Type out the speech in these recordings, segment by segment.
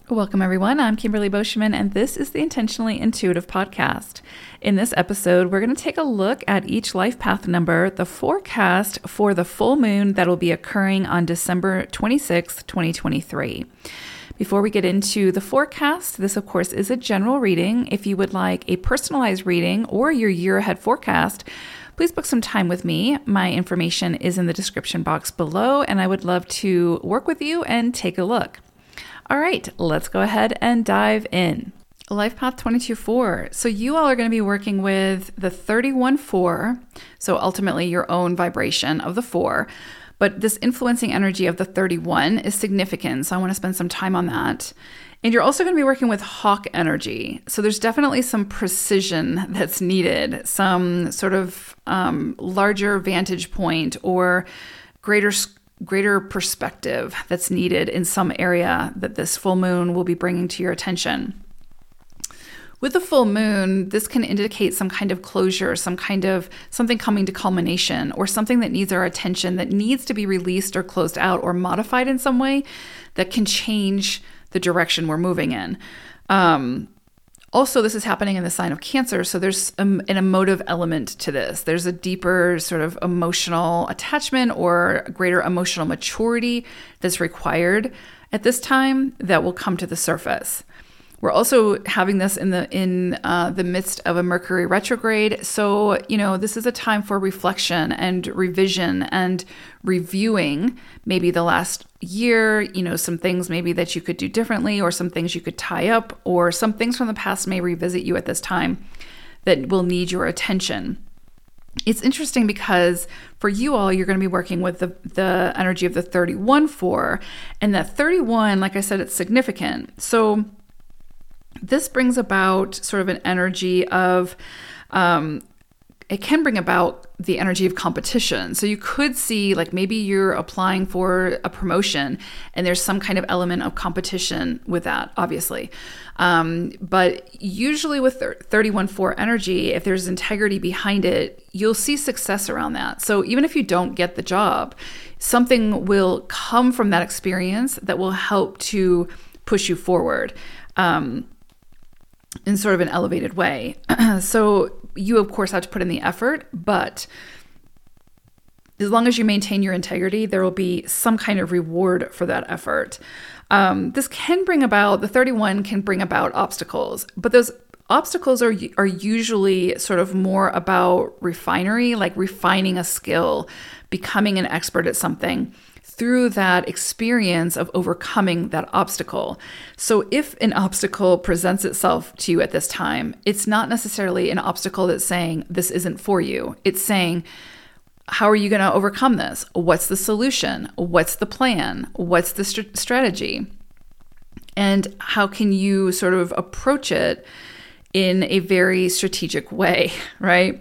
Welcome, everyone. I'm Kimberly Boschman, and this is the Intentionally Intuitive podcast. In this episode, we're going to take a look at each life path number, the forecast for the full moon that will be occurring on December 26th, 2023. Before we get into the forecast, this, of course, is a general reading. If you would like a personalized reading or your year ahead forecast, please book some time with me. My information is in the description box below, and I would love to work with you and take a look. All right, let's go ahead and dive in. Life Path 22-4. So you all are going to be working with the 31-4, so ultimately your own vibration of the 4, but this influencing energy of the 31 is significant, so I want to spend some time on that. And you're also going to be working with hawk energy, so there's definitely some precision that's needed, some sort of larger vantage point or greater perspective that's needed in some area that this full moon will be bringing to your attention. With the full moon, this can indicate some kind of closure, something coming to culmination, or something that needs our attention that needs to be released or closed out or modified in some way that can change the direction we're moving in. Also, this is happening in the sign of Cancer, so there's an emotive element to this. There's a deeper sort of emotional attachment or greater emotional maturity that's required at this time that will come to the surface. We're also having this in the midst of a Mercury retrograde, so this is a time for reflection and revision and reviewing maybe the last year, some things maybe that you could do differently, or some things you could tie up, or some things from the past may revisit you at this time that will need your attention. It's interesting because for you all, you're going to be working with the energy of the 31-4, and that 31, like I said, it's significant. So this brings about sort of an energy of, it can bring about the energy of competition. So you could see like maybe you're applying for a promotion and there's some kind of element of competition with that, obviously. But usually with 31-4 energy, if there's integrity behind it, you'll see success around that. So even if you don't get the job, something will come from that experience that will help to push you forward. In sort of an elevated way. So you, of course, have to put in the effort, but as long as you maintain your integrity, there will be some kind of reward for that effort. This can bring about, the 31 can bring about obstacles, but those obstacles are usually sort of more about refinery, like refining a skill, becoming an expert at something, through that experience of overcoming that obstacle. So if an obstacle presents itself to you at this time, it's not necessarily an obstacle that's saying this isn't for you. It's saying, how are you going to overcome this? What's the solution? What's the plan? What's the strategy? And how can you sort of approach it in a very strategic way, right?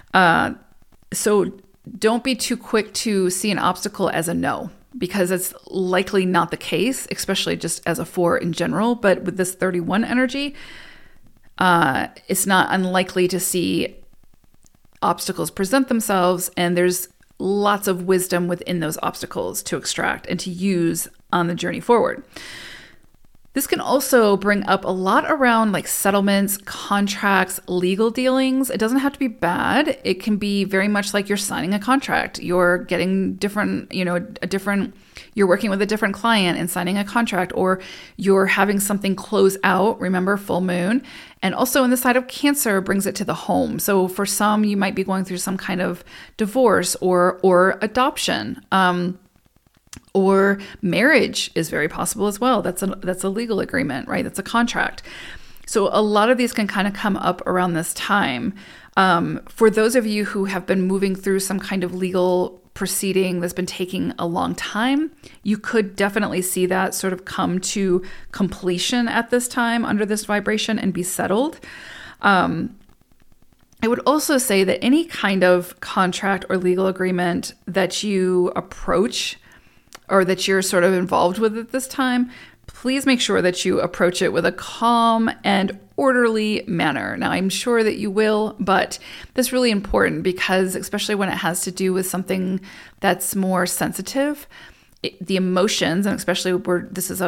So don't be too quick to see an obstacle as a no, because it's likely not the case, especially just as a 4 in general. But with this 31 energy, it's not unlikely to see obstacles present themselves, and there's lots of wisdom within those obstacles to extract and to use on the journey forward. This can also bring up a lot around like settlements, contracts, legal dealings. It doesn't have to be bad. It can be very much like you're signing a contract. You're getting you're working with a different client and signing a contract, or you're having something close out. Remember, full moon. And also in the side of Cancer brings it to the home. So for some, you might be going through some kind of divorce or adoption. Or marriage is very possible as well. That's a legal agreement, right? That's a contract. So a lot of these can kind of come up around this time. For those of you who have been moving through some kind of legal proceeding that's been taking a long time, you could definitely see that sort of come to completion at this time under this vibration and be settled. I would also say that any kind of contract or legal agreement that you approach or that you're sort of involved with at this time, please make sure that you approach it with a calm and orderly manner. Now, I'm sure that you will, but that's really important because especially when it has to do with something that's more sensitive, the emotions, and especially where this is a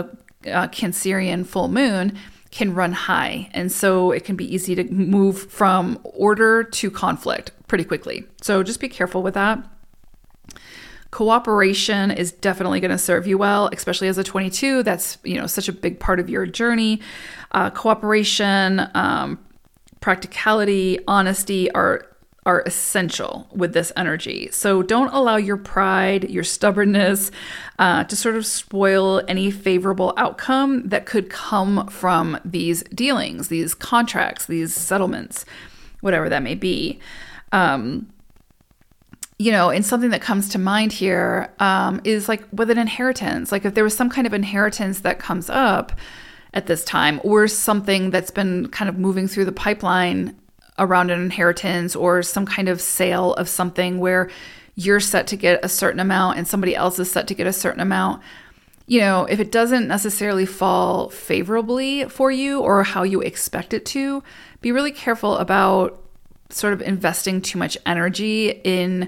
Cancerian full moon can run high. And so it can be easy to move from order to conflict pretty quickly. So just be careful with that. Cooperation is definitely going to serve you well, especially as a 22. That's, such a big part of your journey. Cooperation, practicality, honesty are essential with this energy. So don't allow your pride, your stubbornness to sort of spoil any favorable outcome that could come from these dealings, these contracts, these settlements, whatever that may be. And something that comes to mind here is like with an inheritance. Like if there was some kind of inheritance that comes up at this time, or something that's been kind of moving through the pipeline around an inheritance, or some kind of sale of something where you're set to get a certain amount and somebody else is set to get a certain amount. If it doesn't necessarily fall favorably for you or how you expect it to, be really careful about sort of investing too much energy in,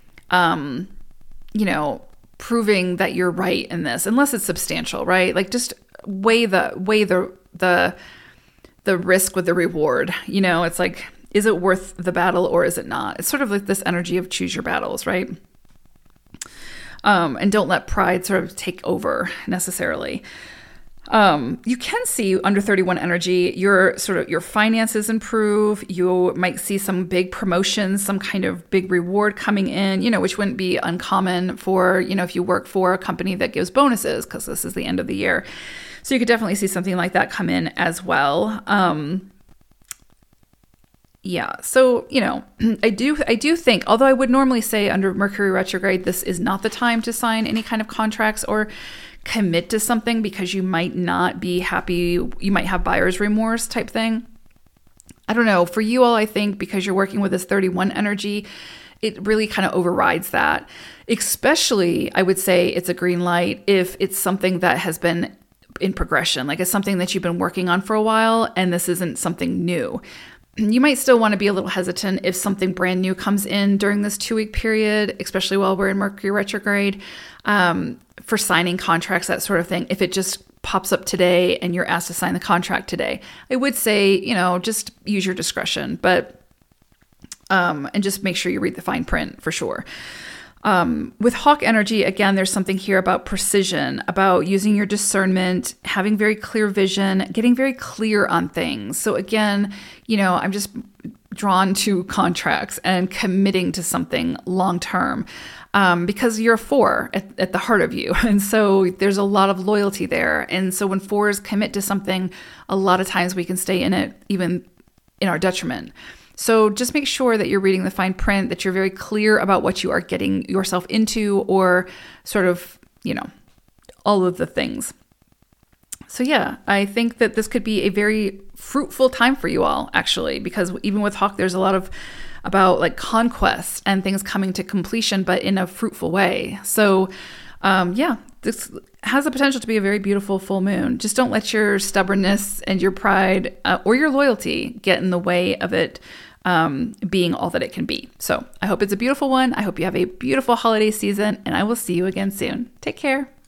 proving that you're right in this, unless it's substantial, right? Like just weigh the risk with the reward. It's like, is it worth the battle or is it not? It's sort of like this energy of choose your battles, right? And don't let pride sort of take over necessarily. You can see under 31 energy, your finances improve. You might see some big promotions, some kind of big reward coming in, which wouldn't be uncommon for, if you work for a company that gives bonuses, because this is the end of the year. So you could definitely see something like that come in as well. So, I do think, although I would normally say under Mercury retrograde, this is not the time to sign any kind of contracts or commit to something because you might not be happy. You might have buyer's remorse type thing. I don't know. For you all, I think because you're working with this 31 energy, it really kind of overrides that. Especially, I would say it's a green light if it's something that has been in progression, like it's something that you've been working on for a while and this isn't something new. You might still want to be a little hesitant if something brand new comes in during this 2-week period, especially while we're in Mercury retrograde, for signing contracts, that sort of thing. If it just pops up today and you're asked to sign the contract today, I would say, just use your discretion, but and just make sure you read the fine print for sure. With Hawk energy, again, there's something here about precision, about using your discernment, having very clear vision, getting very clear on things. So again, I'm just drawn to contracts and committing to something long term because you're a 4 at the heart of you. And so there's a lot of loyalty there. And so when 4s commit to something, a lot of times we can stay in it even in our detriment. So just make sure that you're reading the fine print, that you're very clear about what you are getting yourself into, or sort of, all of the things. So yeah, I think that this could be a very fruitful time for you all, actually, because even with Hawk, there's a lot of about like conquest and things coming to completion, but in a fruitful way. So this has the potential to be a very beautiful full moon. Just don't let your stubbornness and your pride or your loyalty get in the way of it being all that it can be. So I hope it's a beautiful one. I hope you have a beautiful holiday season, and I will see you again soon. Take care.